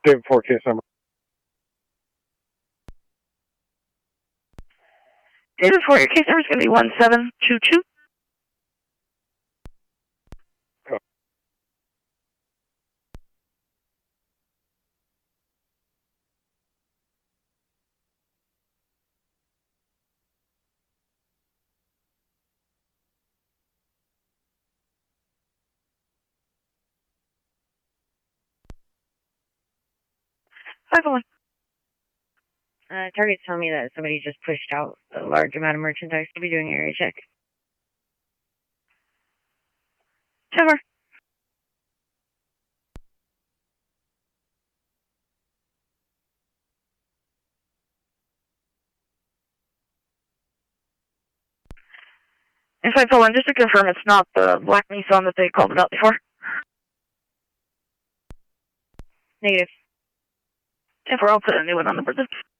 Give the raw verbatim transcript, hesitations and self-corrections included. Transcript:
David four case number. David four, your case number is going to be one seven two two. Oh. five oh one. Uh, target's telling me that somebody just pushed out a large amount of merchandise. We'll be doing an area check. Timber. And five oh one, just to confirm, it's not the black Nissan that they called about before? Negative. ten four, I'll put a new one on the board.